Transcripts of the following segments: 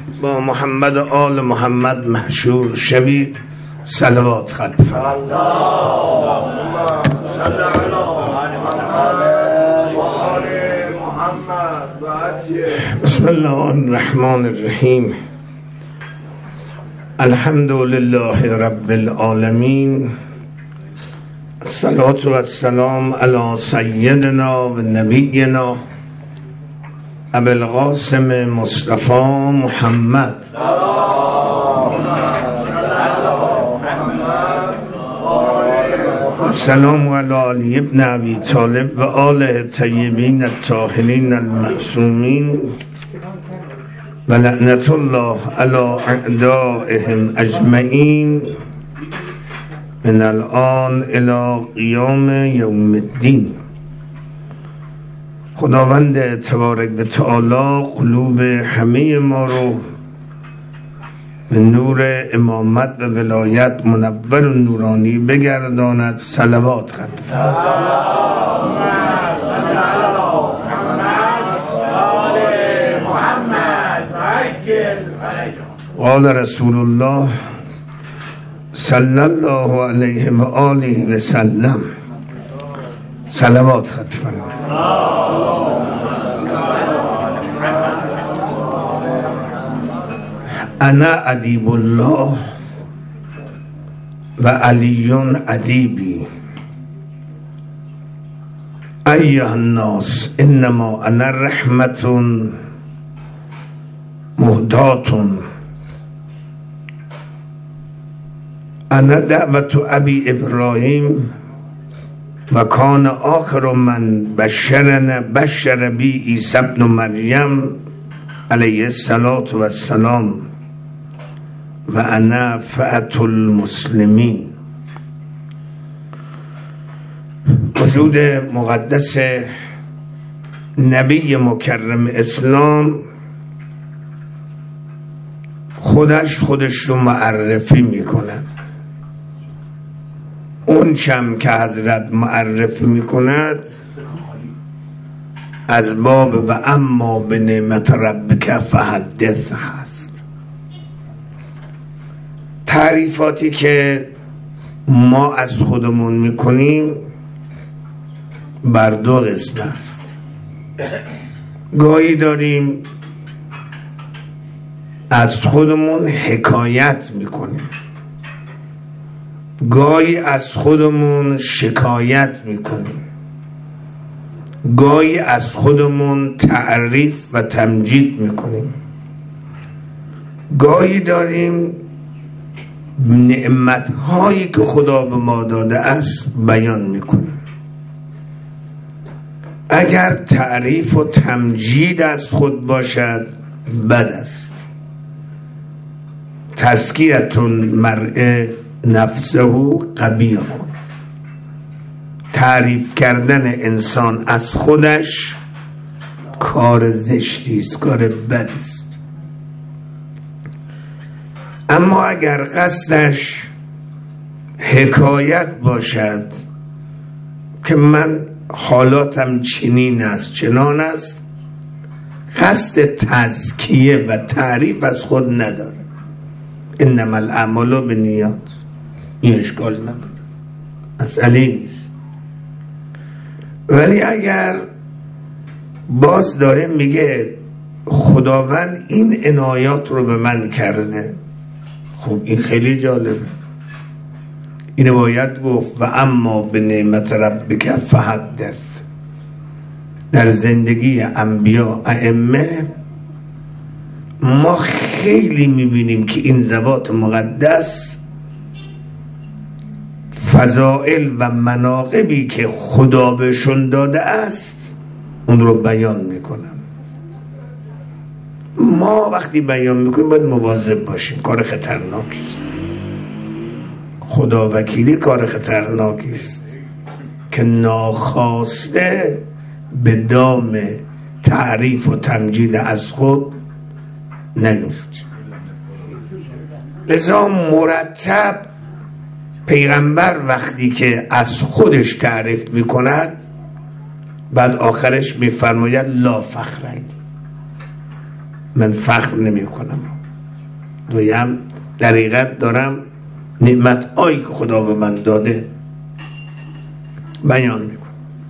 با محمد و آل محمد محشور شوید. صلوات خط فرمایید. بسم الله الرحمن الرحیم. الحمد لله رب العالمین. الصلاة و السلام علی سیدنا و نبینا ابو القاسم مصطفی محمد السلام علی علی ابن ابی طالب و آله طیبین الطاهرین المعصومین و لعنت الله علی اعدائهم اجمعین من الان الی قیام یوم الدین. خداوند تبارک و تعالی قلوب همه ما رو به نور امامت و ولایت منور و نورانی بگرداند. صلوات خط قال رسول الله صلی الله علیه و آله و سلم. صلوات خط فرمایید. انا ادیب الله و علی ادیبی ایها الناس انما انا رحمت مهدات انا دعوت ابی ابراهیم و کان آخر من بشر بی عیسی ابن مریم علیه الصلاة و السلام و انا فأت المسلمین. وجود مقدس نبی مکرم اسلام خودش رو معرفی میکند. اون چم که حضرت معرفی میکند از باب و اما به نعمت ربک فحدث هست. تعریفاتی که ما از خودمون میکنیم بر دو قسم است. گاهی داریم از خودمون حکایت میکنیم، گاهی از خودمون شکایت میکنیم، گاهی از خودمون تعریف و تمجید میکنیم، گاهی داریم نعمت‌هایی که خدا به ما داده است بیان میکنیم. اگر تعریف و تمجید از خود باشد بد است. تزکیة المرء نفسه قبیح. تعریف کردن انسان از خودش کار زشتی است، کار بد است. اما اگر قصدش حکایت باشد که من حالاتم چنین است چنان است، قصد تزکیه و تعریف از خود نداره، انما الاعمال بالنیات، این اشکال نداره، مسئله نیست. ولی اگر باز داره میگه خداوند این عنایات رو به من کرده، خب این خیلی جالبه. اینو باید گفت و اما به نعمت ربک فحدث. در زندگی انبیا ائمه ما خیلی میبینیم که این ذوات مقدس فضائل و مناقبی که خدا بهشون داده است اون رو بیان میکنن. ما وقتی بیان میکنیم باید مواظب باشیم، کار خطرناکی است. خدا وکیلی کار خطرناکی است که ناخواسته به دام تعریف و تمجید از خود نیفت. لذا مرتب پیغمبر وقتی که از خودش تعریف میکند بعد آخرش میفرماید لا فخر، من فخر نمی کنم. دویم در حقیقت دارم نعمت هایی که خدا به من داده بیان میکنم.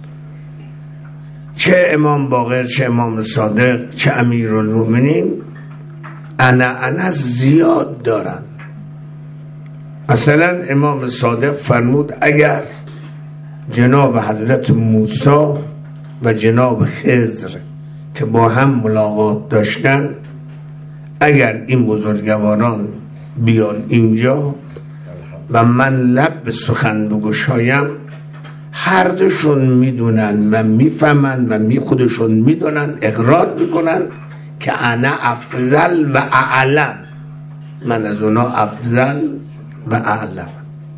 چه امام باقر، چه امام صادق، چه امیرالمؤمنین انا زیاد دارن. مثلا امام صادق فرمود اگر جناب حضرت موسی و جناب خضر که با هم ملاقات داشتن، اگر این بزرگواران بیان اینجا و من لب به سخن بگشایم، هر دوشون میدونن و میفهمن و خودشون میدونن، اقرار میکنن که انا افضل و اعلم، من از اونا افضل و اعلم.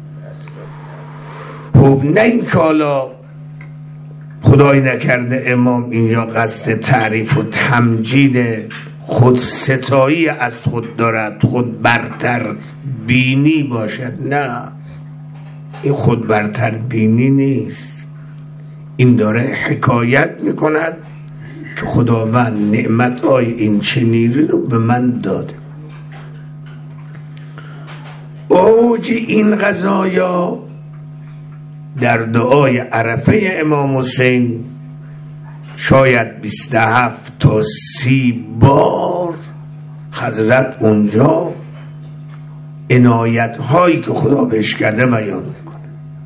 خب نه این که حالا خدای نکرده امام اینجا قصد تعریف و تمجید خود ستایی از خود دارد، خود برتر بینی باشد. نه، این خود برتر بینی نیست. این داره حکایت میکند که خداوند نعمت‌های این چنینی رو به من داده. اوج این قضایا در دعای عرفه امام حسین شاید 27 تا 30 بار حضرت اونجا عنایت هایی که خدا بهش کرده بیان میکنه.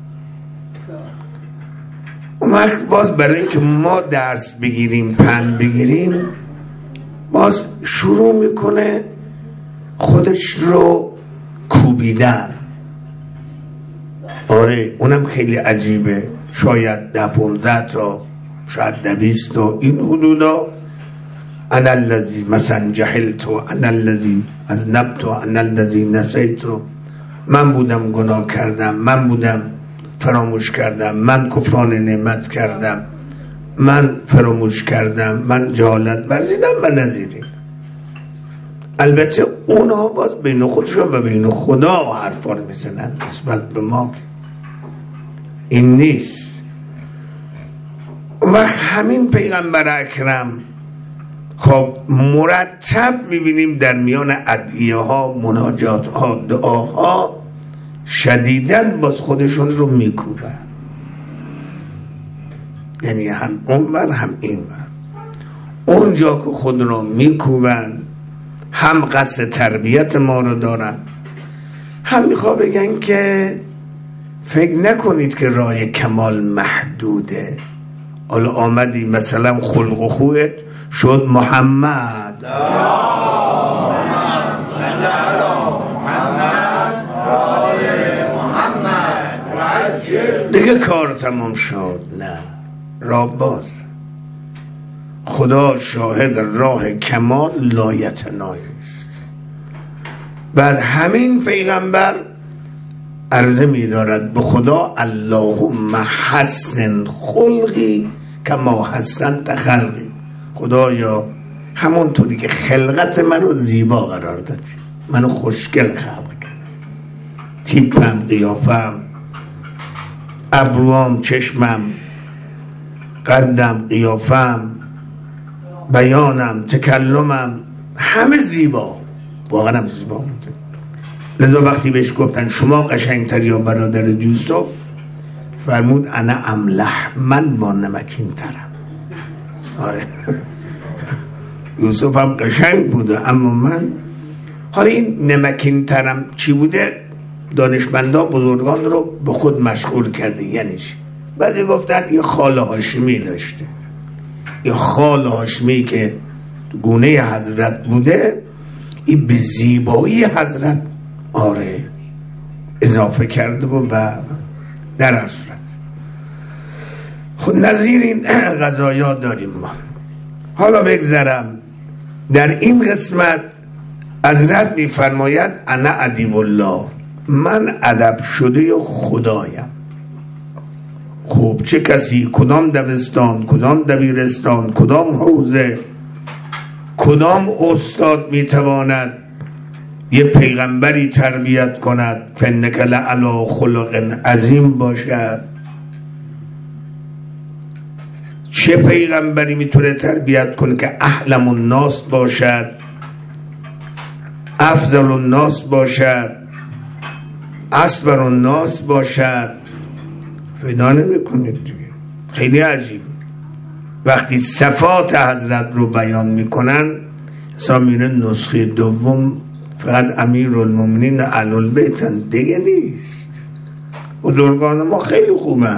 اون وقت باز برای اینکه ما درس بگیریم، پند بگیریم، باز شروع میکنه خودش رو کوبیدن. آره اونم خیلی عجیبه، شاید 10-15 تا، شاید 20 تا این حدودا. انا الذی مثلا جهلت، انا الذی اذنبت، انا الذی نسیت، من بودم گناه کردم، من بودم فراموش کردم، من کفران نعمت کردم، من فراموش کردم، من جهالت ورزیدم و نزیدیم. البته اونها باز بین خودشون و بین خدا حرفا رو میزنن، نسبت به ما این نیست. و همین پیغمبر اکرم خب مرتب میبینیم در میان ادعیه ها، مناجات ها، دعاها شدیداً باز خودشون رو میکوبن. یعنی هم اونور هم اینور. اونجا که خود رو میکوبن، هم قصد تربیت ما رو دارن، هم میخوا بگن که فکر نکنید که راه کمال محدوده. حالا آمدی مثلا خلق و خویت شد محمد، دیگه کار تمام شد. نه، راه باز. خدا شاهد راه کمال لایتنایی است. بعد همین پیغمبر عرضه می دارد به خدا اللهم حسن خلقی کما حسنت خلقی. خدایا همونطوری که خلقت منو زیبا قرار دادی، منو خوشگل خلق کردی، تیپم، قیافم، ابروام، چشمم، قدم، قیافم، بیانم، تکلمم، همه زیبا، واقعا هم زیبا بوده. لذا وقتی بهش گفتن شما قشنگتر یا برادر یوسف، فرمود انا املح، من با نمکین ترم. آره یوسف هم قشنگ بوده اما من. حالا این نمکین ترم چی بوده؟ دانشمندا بزرگان رو به خود مشغول کرده. یعنی چی؟ بعضی گفتن یه خال هاشمی داشته، یه خال هاشمی که گونه حضرت بوده، این به زیبایی حضرت آره اضافه کرده و در اصلت خود نظیر این غذایا داریم ما. حالا بگذرم در این قسمت حضرت می فرماید انا ادیب الله، من ادب شده خدایم. خوب چه کسی، کدام دبستان، کدام دبیرستان، کدام حوزه، کدام استاد میتواند یه پیغمبری تربیت کند فنک لعلا خلق عظیم باشد؟ چه پیغمبری میتونه تربیت کنه که احلم الناس باشد؟ افضل الناس باشد، اصبر الناس باشد. پیدا نمی کنید دیگه. خیلی عجیب. وقتی صفات حضرت رو بیان میکنن اصلا میره نسخه دوم فقط امیرالمومنین اهل‌البیتن دیگه نیست. بزرگان ما خیلی خوبن،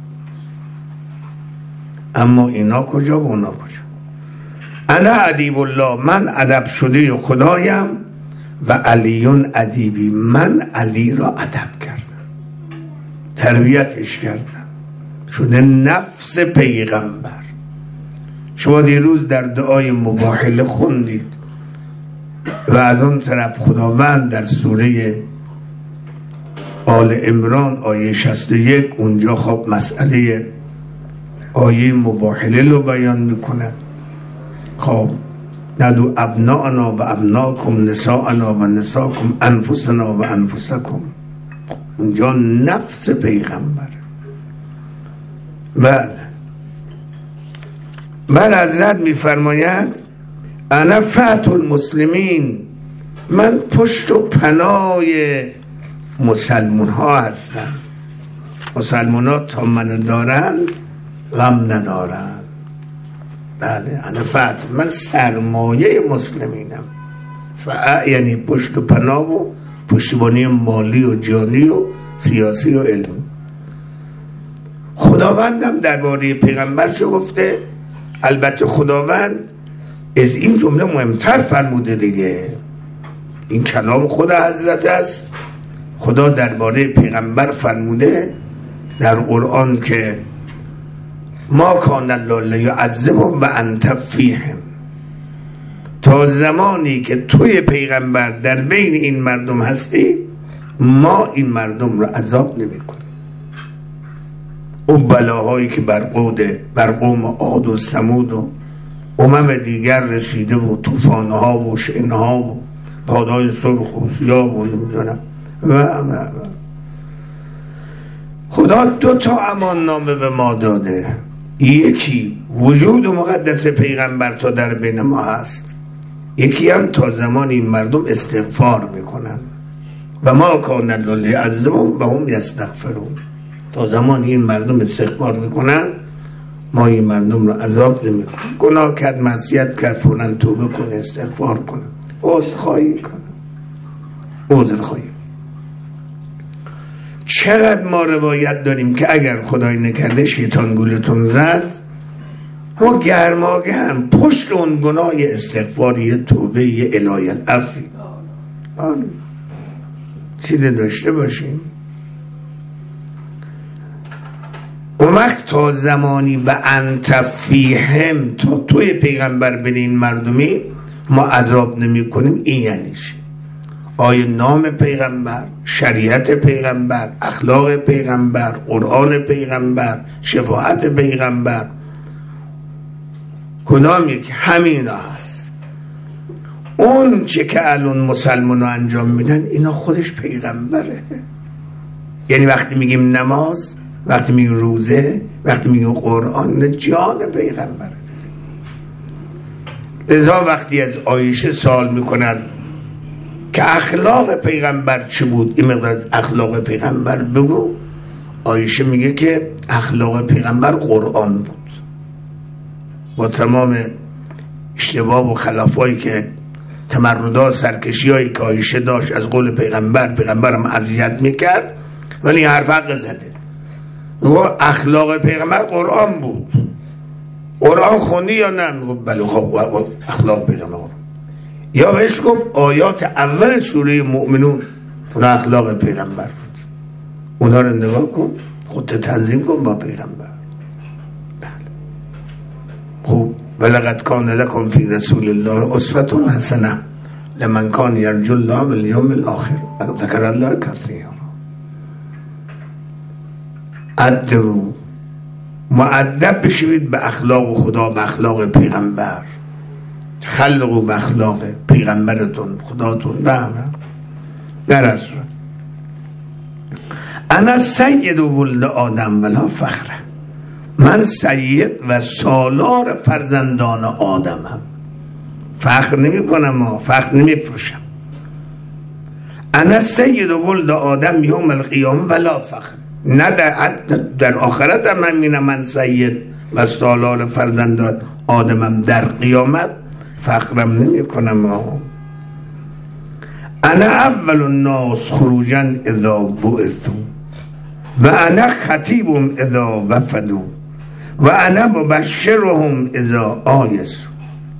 اما اینا کجا و اونا کجا؟ انا ادیب الله، من ادب شده خدایم، و علیون ادیبی، من علی را ادب کردم، تربیتش کردم، شده نفس پیغمبر. شما دیروز در دعای مباهله خوندید و از اون طرف خداوند در سوره آل عمران آیه 61 اونجا خب مسئله آیه مباهله رو بیان میکند. خب ندو ابناءنا و ابناکم، نساءنا و نساکم، انفسنا و انفسکم. اونجا نفس پیغمبر. بعد حضرت میفرماید انا فتح المسلمین، من پشت و پناه مسلمان ها هستم. مسلمان ها تا من دارن غم ندارن. بله انا فتح، من سرمایه مسلمینم. یعنی پشت و پناه و پشتیبانی مالی و جانی و سیاسی و علمی. خداوندم درباره پیغمبر چه گفته؟ البته خداوند از این جمله مهمتر فرموده دیگه. این کلام خود حضرت است. خدا درباره پیغمبر فرموده در قرآن که ما کان الله لیعذبهم و انت فیهم، تا زمانی که توی پیغمبر در بین این مردم هستی ما این مردم رو عذاب نمی کنیم. او بلاهایی که بر قوم عاد و ثمود و امم دیگر رسیده و طوفانها و شنها و بادهای سرخ و سیاه و نمیدونم و خدا 2 امان نامه به ما داده. یکی وجود مقدس پیغمبر تا در بین ما هست، یکی هم تا زمان این مردم استغفار میکنن و ما کان الله لیعذبهم و هم یستغفرون. تا زمان این مردم استغفار میکنن ما این مردم رو عذاب نمیکنیم. گناه کرد، معصیت کرد، فوراً توبه کنه، استغفار کنه، عذرخواهی کنه، عذرخواهی. چقدر ما روایت داریم که اگر خدای نکرده شیطان گولتون زد، ما گرماگرم پشت اون گناه استغفاری، توبه، الهی العفو چیده داشته باشیم. اون وقت تا زمانی به انت فیهم، تا توی پیغمبر بین این مردمی ما عذاب نمی کنیم. این یعنیش آیه نام پیغمبر، شریعت پیغمبر، اخلاق پیغمبر، قرآن پیغمبر، شفاعت پیغمبر، کدام یک همینا هست. اون چه که الان مسلمان ها انجام میدن اینا خودش پیغمبره. یعنی وقتی میگیم نماز، وقتی میگیم روزه، وقتی میگیم قرآن، جان پیغمبره. لذا وقتی از عایشه سوال میکنن که اخلاق پیغمبر چه بود، این مقدار از اخلاق پیغمبر بگو، عایشه میگه که اخلاق پیغمبر قرآن بود. با تمام اشتباه و خلافایی که تمردها، سرکشیایی که عایشه داشت از قول پیغمبرم اذیت میکرد، ولی حرف حق زده. میگه اخلاق پیغمبر قرآن بود. قرآن خوندی یا نه؟ میگه بله. خب اخلاق پیغمبر. یا بهش گفت آیات اول سوره مؤمنون اونا اخلاق پیغمبر بود، اونا رو نگاه کن، خودت تنظیم کن با پیغمبر. خوب ولقد کان لکم فی رسول الله اسوة حسنة لمن کان یرجو الله والیوم الاخر ذکر الله کثیرا. ادعو، مؤدب بشوید به اخلاق خدا، به اخلاق پیغمبر، خلقو به اخلاق پیغمبرتون، خداتون. در اصل انا سید ولد آدم ولا فخره، من سید و سالار فرزندان آدمم. فخر نمی کنم، فخر نمی پروشم. انا سید ولد آدم یوم القیامه ولا فخر. نه در آخرت هم من می‌بینم من سید و سالار فرزند آدمم، در قیامت فخرم نمی کنم. انا اول الناس خروجا اذا بعثوا و انا خطیبهم اذا وفدوا و انا مبشرهم اذا آیسوا.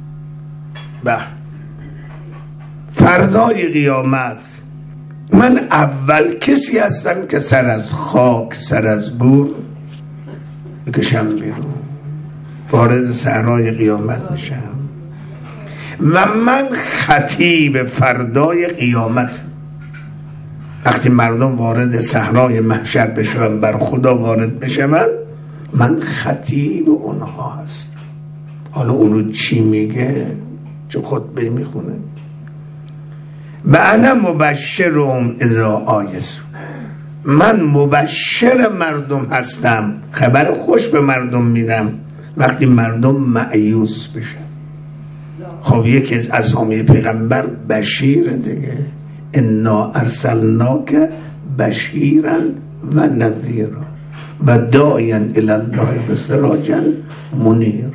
فردای قیامت من اول کسی هستم که سر از خاک، سر از گور بکشم بیرون، وارد صحرای قیامت میشم و من خطیب فردای قیامت. وقتی مردم وارد صحرای محشر بشن، بر خدا وارد بشن، من خطیب اونها هستم. حالا اونو چی میگه؟ چه خطبه میخونه؟ و انا مبشرهم اذا آیسوا. من مبشر مردم هستم، خبر خوش به مردم میدم وقتی مردم مایوس بشن. خب یکی از اسامی پیغمبر بشیر دیگه، انا ارسلناک بشیرا و نذیرا و داعیا الی الله بسراجا منیرا.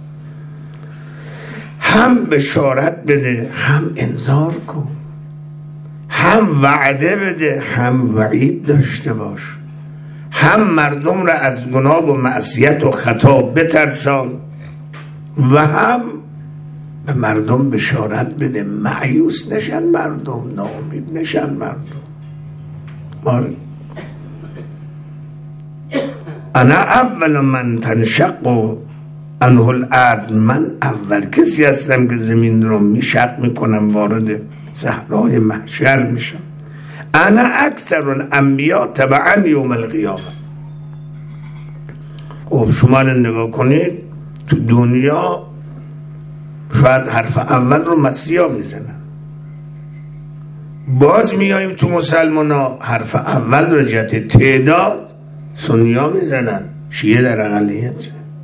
هم بشارت بده، هم انذار کن، هم وعده بده، هم وعید داشته باش، هم مردم را از گناه و معصیت و خطا بترسان و هم به مردم بشارت بده مایوس نشن مردم، ناامید نشن مردم. آره. انا اول من تنشق عنه الارض. من اول کسی هستم که زمین رو میشق میکنم، وارد صحرای محشر میشم. انا اکثر الانبیاء تبعا یوم القیامه. خب شما رو نگاه کنید، تو دنیا شاید حرف اول رو مسیحا میزنن، باز میاییم تو مسلمان ها حرف اول رو جهت تعداد سنیا میزنن، شیعه در اقلیت.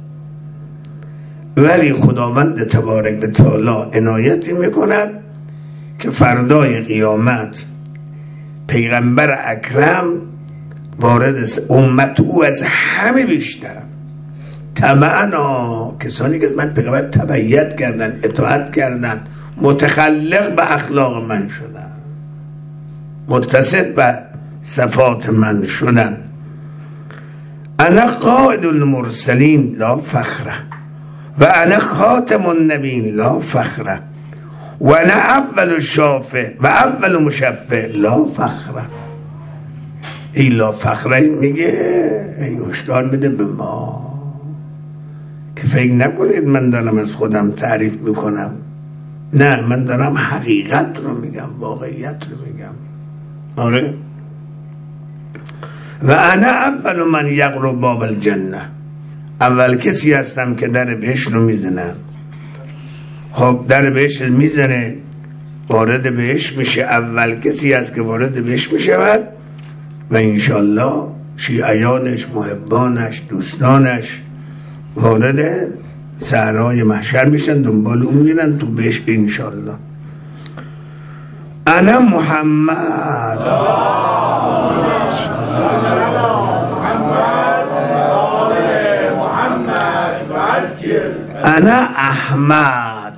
ولی خداوند تبارک و تعالی عنایتی میکند که فردای قیامت پیغمبر اکرم وارد امت او از همه بیشترم. طبعا کسانی که از من پیغمبر تبعیت کردن، اطاعت کردن، متخلق به اخلاق من شدن، متصف به صفات من شدن. انا قائد المرسلین لا فخره و انا خاتم النبیین لا فخره و انا اول شافع و اول مشفع لا فخره. ای لا فخره میگه، ای هشدار میده به ما که فکر نکنید من دارم از خودم تعریف میکنم. نه، من دارم حقیقت رو میگم، واقعیت رو میگم. آره. و انا اول من یقرب باب الجنه. اول کسی هستم که در بهشت رو میزنم. خب در بهشت میزنه، وارد بهشت میشه، اول کسی هست که وارد بهشت میشود و انشالله شیعیانش، محبانش، دوستانش وارد صحرای محشر میشن، دنبال اون میرن تو بهشت انشالله. انا محمد انا احمد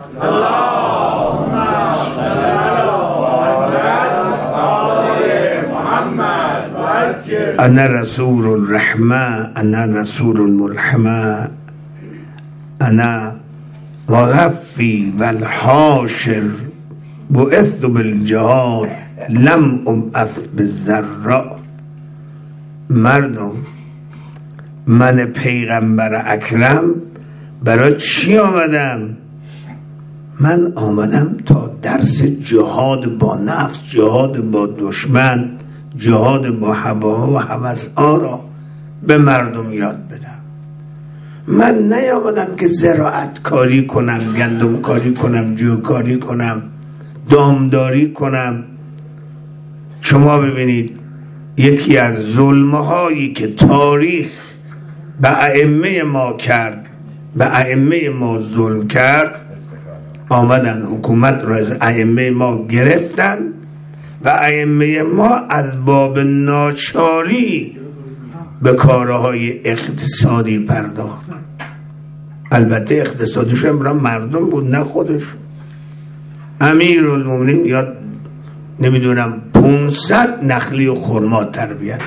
انا رسول الرحمه انا رسول الملحمه انا مغفی والحاشر بعثت بالجهاد لم ابعث بالذراء. مردم، من پیغمبر اکرم برای چی آمدم؟ من آمدم تا درس جهاد با نفس، جهاد با دشمن، جهاد با هوا و هوس‌ها را به مردم یاد بدم. من نیامدم که زراعت کاری کنم، گندم کاری کنم، جو کاری کنم، دامداری کنم. شما ببینید یکی از ظلم‌هایی که تاریخ به ائمه ما کرد، به ائمه ما ظلم کرد، آمدن حکومت را از ائمه ما گرفتن و ائمه ما از باب ناچاری به کارهای اقتصادی پرداختن. البته اقتصادیشون برای مردم بود نه خودشون. امیرالمومنین یا نمیدونم 500 نخلی و خرما تربیت،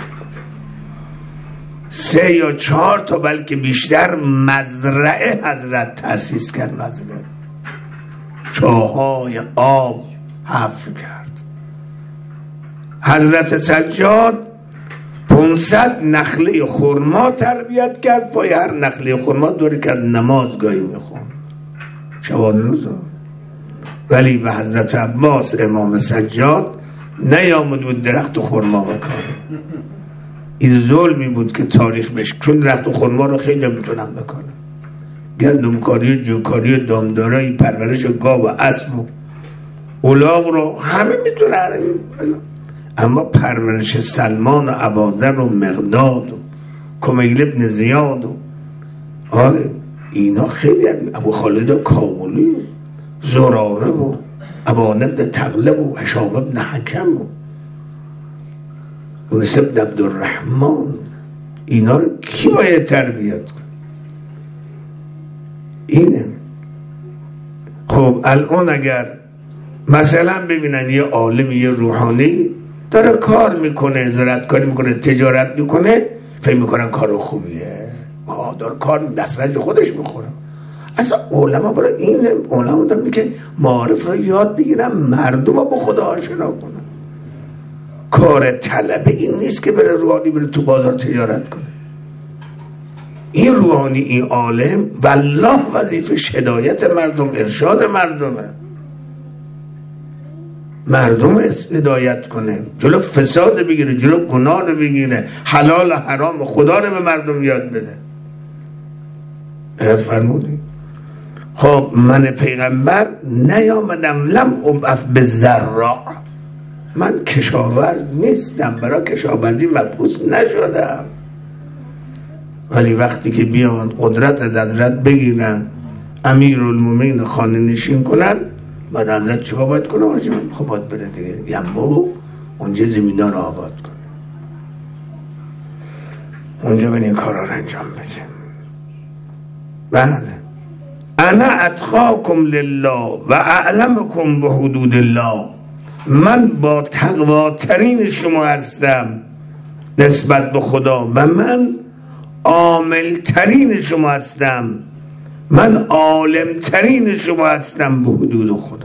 3 یا 4 تا بلکه بیشتر مزرعه حضرت تأسیس کرد، مزرعه چاهای آب حفر کرد. حضرت سجاد 500 نخله خرما تربیت کرد، پای هر نخله خرما دوری کرد نمازگاهی میخوند شبان روزا. ولی به حضرت عباس امام سجاد نیامد بود درخت خرما بکنه. این ظلمی بود که تاریخ بشه، چون درخت خرما رو خیلی میتونن بکنن، گندمکاری، جوکاری، دامدارایی، پرورش گاو و اسب و الاغ رو همه میتونن، اما پرورش سلمان و اباذر و مقداد و کمیل ابن زیاد و آره اینا خیلی، ابو خالد کابلی و زراره و ابان ابن تغلب و هشام ابن حکم و یونس ابن عبدالرحمن، اینا رو کی باید تربیت کنه؟ اینه. خب الان اگر مثلا ببینن یه عالم، یه روحانی داره کار میکنه، زراعتکاری میکنه، تجارت میکنه، فکر میکنن کار خوبیه، داره کار دسترنج خودش میخوره. اصلا علما برای این علما دارن که معارف رو یاد بگیرن، مردم رو با خدا آشنا کنن. کار طلبه این نیست که بره روحانی بره تو بازار تجارت کنه. این روحانی، این عالم والله وظیفه هدایت مردم، ارشاد مردمه، مردم هدایت کنه، جلو فساد بگیره، جلو گناه رو بگیره، حلال و حرام خدا رو به مردم یاد بده. از فرمودی خب من پیغمبر نیامدم لم ابعث بالزراع، من کشاورز نیستم، برای کشاورزی مبعوث نشدم. ولی وقتی که بیان قدرت از حضرت بگیرن، امیرالمومنین خانه نشین کنن، بعد حضرت چیکار باید کنه؟ خب باید بره دیگه یمو اونجا زمینا رو آباد کنه، اونجا به این کارا رو انجام بده. بله انا اتقاکم لله و اعلمکم به حدود الله، من با تقواترین شما هستم نسبت به خدا و من عاملترین شما هستم، من عالمترین شما هستم به حدود خدا.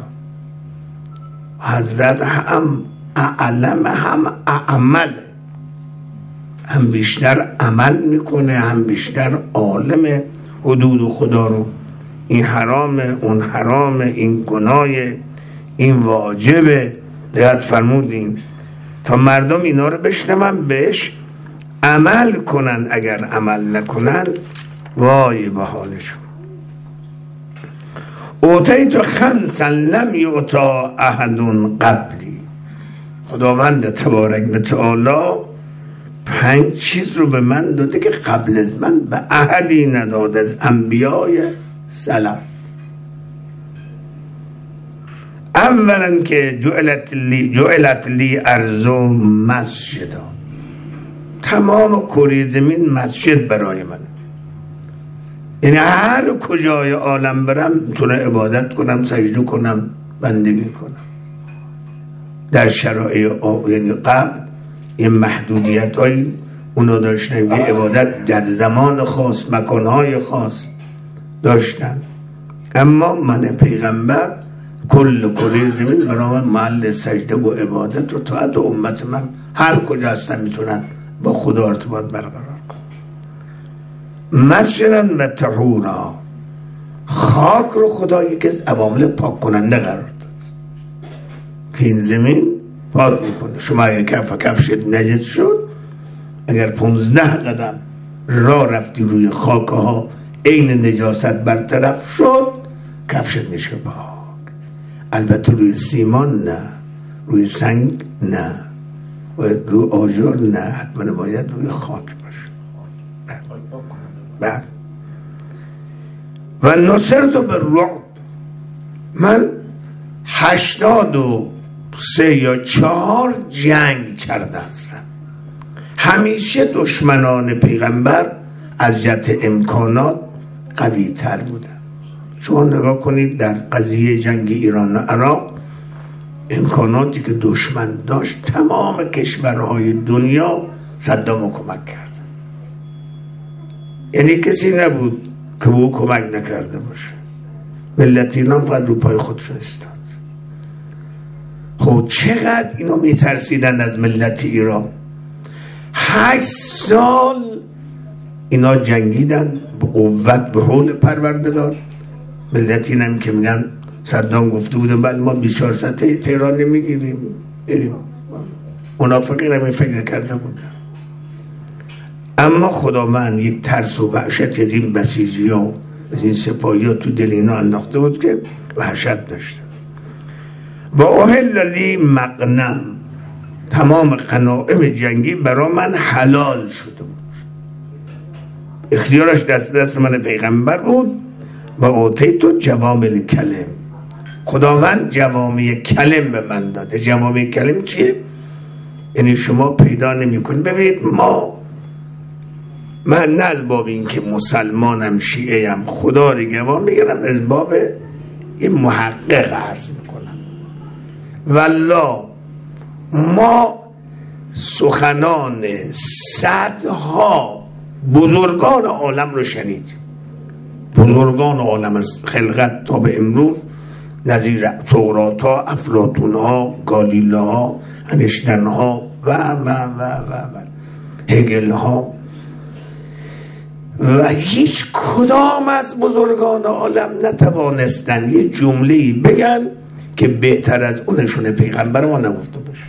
حضرت هم اعلم هم اعمل، هم بیشتر عمل میکنه، هم بیشتر عالم حدود خدا رو. این حرامه، اون حرامه، این گناهه، این واجبه. دقت فرمودین تا مردم اینا رو بشنون بهش عمل کنن، اگر عمل نکنن وای به حالشون. اوتیت خمسا لم یعطا احد قبلی، خداوند تبارک و تعالی 5 چیز رو به من داده که قبل از من به احدی نداده از انبیای سلف. اولا که جعلت لی ارض مسجدا، تمام کره زمین مسجد برای من، یعنی هر کجای عالم برم میتونه عبادت کنم، سجده کنم، بندگی کنم. در شرایع یعنی قبل این محدودیت های اونا داشتن، یه عبادت در زمان خاص، مکانهای خاص داشتن. اما من پیغمبر کل کره زمین برای من محل سجده و عبادت و طاعت، و امت من هر کجا هستن میتونن با خدا ارتباط برقرار کنن. مسجدن و طهورا، خاک رو خدا یکی از عوامل پاک کننده قرار داد که این زمین پاک میکنه. شما اگر کفشت نجس شد، اگر 15 قدم راه رفتی روی خاک ها عین نجاست برطرف شد، کفشت میشه پاک. البته روی سیمان نه، روی سنگ نه، باید روی آجر نه، حتما باید روی خاک باشه. بله. و نصرت بالرعب، من 83 3 یا 4 جنگ کرده اصلا. همیشه دشمنان پیغمبر از جهت امکانات قوی تر بودن. شما نگاه کنید در قضیه جنگ ایران و عراق، امکاناتی که دشمن داشت تمام کشورهای دنیا صدامو کمک کرد. یعنی کسی نبود که به او کمک نکرده باشه. ملت ایران فقط رو پای خودشون استاد. خب چقدر اینا میترسیدن از ملت ایران. 8 سال اینا جنگیدن به قوت به حول پروردگار. ملت اینم که میگن صدام گفته بودن ولی ما 24 ساعته تهران نمیگیریم بریم. منافقین هم فکر کرده بودن. اما خداوند یک ترس و وحشت از این بسیجی ها از این سپاهی ها تو دل اینا انداخته بود که وحشت داشته. و احل لی مغنم، تمام غنایم جنگی برا من حلال شده بود. اختیارش دست من پیغمبر بود. و اوتیتو جوامع کلم، خداوند جوامع کلم به من داده. جوامع کلم چیه؟ یعنی شما پیدا نمی کنید. ببینید من نه از باب این که مسلمانم شیعه ام خدا رو گواه میگیرم، از باب این محقق عرض میکنم. والله ما سخنان صدها بزرگان عالم رو شنیدیم. بزرگان عالم از خلقت تا به امروز، نظیر سقراط ها، افلاطون ها، گالیله ها، انشتین ها و هگل ها، و هیچ کدام از بزرگان عالم نتوانستن یه جمله‌ای بگن که بهتر از اونشون پیغمبر ما نگفته باشه.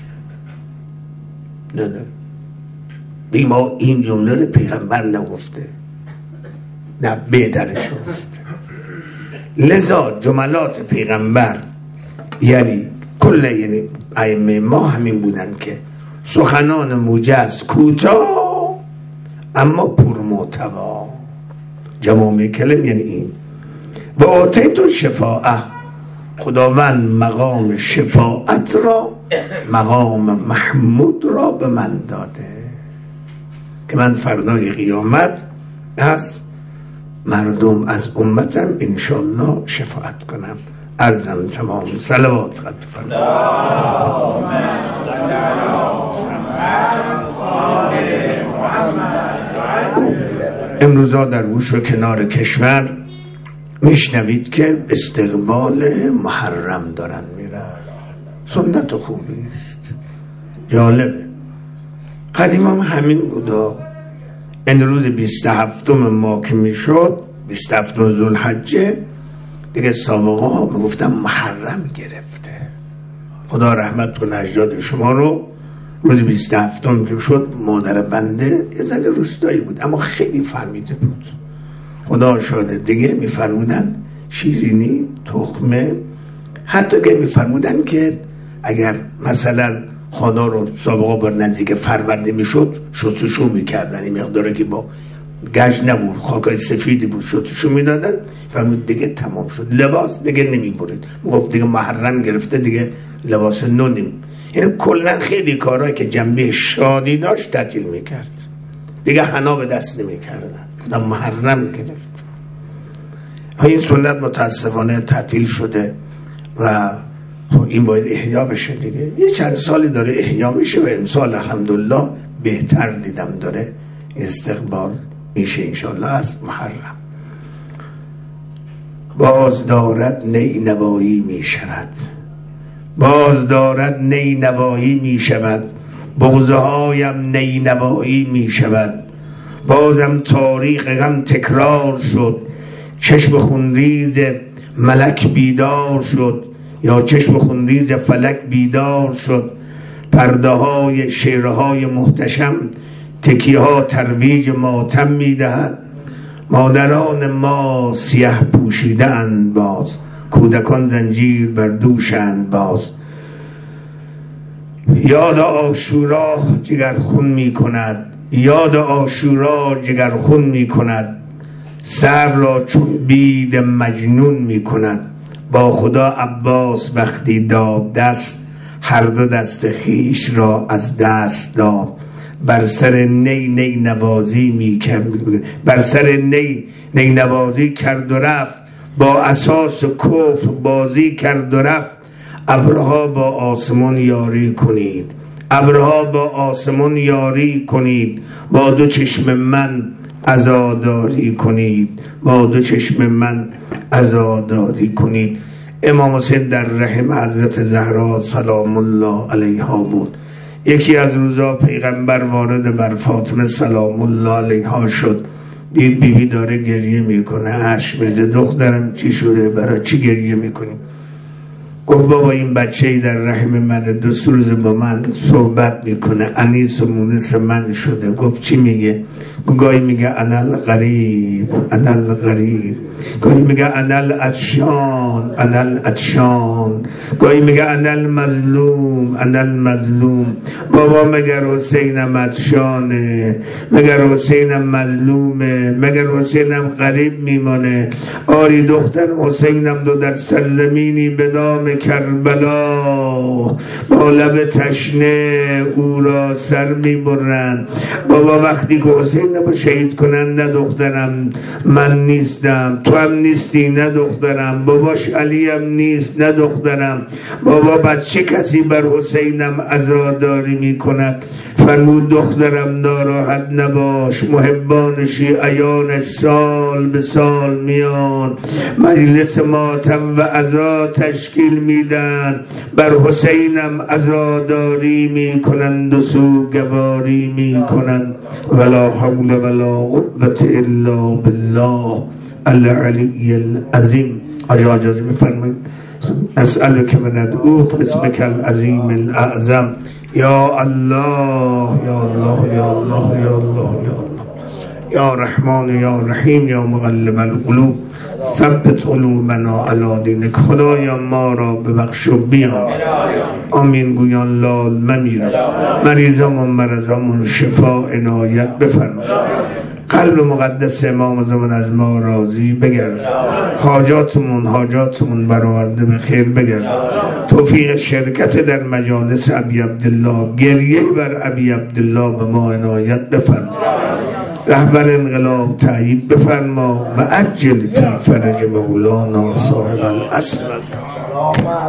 نه ما این جمله رو پیغمبر نگفته، نه بهترش گفته. لذا جملات پیغمبر یعنی یعنی ائمه ما همین بودن که سخنان موجز کوتاه اما پرمحتوا. جوامع کلم یعنی این. و آتیتو شفاعه، خداوند مقام شفاعت را، مقام محمود را به من داده که من فردای قیامت از مردم از امتم انشالله شفاعت کنم. عرضم تمام. صلوات قد فرمایید. امروزا در گوش و کنار کشور میشنوید که استقبال محرم دارن میرن. سنت خوبی است، جالبه. قدیم هم همین بودا. این روز 27 ماه که میشد، 27 ذوالحجه، دیگه سابقه ها میگفتن محرم گرفته. خدا رحمت کنه اجداد شما رو. روز 27 که شد، مادر بنده یه زن روستایی بود اما خیلی فهمیده بود. خدا شاده دیگه میفرمودن شیرینی، تخمه، حتی که میفرمودن که اگر مثلا خدا رو سابقا بر نزدیک فرورده میشد شستشو میکردن، این مقداره که با گچ نبود، خاکای سفیدی بود، شستشو میدادن. فرمود دیگه تمام شد، لباس دیگه نمیبرید. میگفت دیگه محرم گرفته، دیگه لباس نو یعنی کلا خیلی کارهایی که جنبه شادی داشت تعطیل میکرد، دیگه حنا به دست نمیکردن. خدا محرم گرفت. این سنت متاسفانه تعطیل شده و این باید احیا بشه دیگه. یه چند سالی داره احیا میشه و امسال الحمدلله بهتر دیدم داره استقبال میشه انشالله از محرم. باز دارد نی نوایی میشود، باز دارد نی نوایی میشود، بغضه هایم نی نوایی میشود. بازم تاریخ غم تکرار شد، چشم خونریز ملک بیدار شد، یا چشم خونریز فلک بیدار شد. پرده های شعرهای محتشم تکیه ها ترویج ماتم میدهد. مادران ما سیه پوشیده اند باز، کودکان زنجیر بر دوشند باز. یاد عاشورا جگر خون می کند، یاد عاشورا جگر خون می کند. سر را چون بید مجنون می کند. با خدا عباس وقتی داد دست، هر دو دست خیش را از دست داد. بر سر نی نی نوازی بر سر نی نوازی کرد و رفت، با اساس کفر بازی کرد و رفت. ابرها با آسمان یاری کنید، ابرها با آسمان یاری کنید، با دو چشم من عزاداری کنید، با دو چشم من عزاداری کنید. امام حسین در رحم حضرت زهرا سلام الله علیها بود. یکی از روزا پیغمبر وارد بر فاطمه سلام الله علیها شد، دید بیبی داره گریه میکنه، اشک میریزه. دخترم چی شده؟ برای چی گریه میکنی؟ گفت بابا این بچه‌ای در رحم من 2 روز با من صحبت میکنه، انیس و مونس من شده. گفت چی میگه؟ گاهی میگه انا الغریب انا الغریب، گاهی میگه انا العطشان انا العطشان، گاهی میگه انا المظلوم انا المظلوم. بابا مگر حسینم عطشانه؟ مگر حسینم مظلومه؟ مگر حسینم غریب میمانه؟ آری دختر حسینم دو در سرزمینی به نام کربلا با لب تشنه او را سر میبرند. بابا وقتی که حسین رو شهید کنن، نه دخترم من نیستم، تو هم نیستی نه دخترم، باباش علی هم نیست نه دخترم. بابا بچه کسی بر حسینم عزاداری میکند. فرمود دخترم ناراحت نباش، محبان شیعیان سال به سال میان مجلس ماتم و عزا تشکیل میدن، بر حسینم عزاداری میکنند و سوگواری میکنند. ولا حول ولا قوة الا بالله العلی العظیم. آجا اجازه میفرمایید؟ اسألک و ندعوک باسمک العظیم الاعظم. یا الله یا الله یا الله یا الله یا الله یا رحمان یا رحیم یا مقلب القلوب ثبت قلوبنا علی دینک. خدایا ما را ببخش و بیان. آمین گویان لال ممیرم. مریضمون مرضمون شفا عنایت بفرما. قلب مقدس امام زمان از ما راضی بگرد. حاجاتمون برآورده به خیر بگرد. توفیق شرکت در مجالس ابی عبدالله، گریه بر ابی عبدالله به ما عنایت بفرما. رهبر انقلاب تأیید بفرما و عجل فی فرج مولانا صاحب العصر.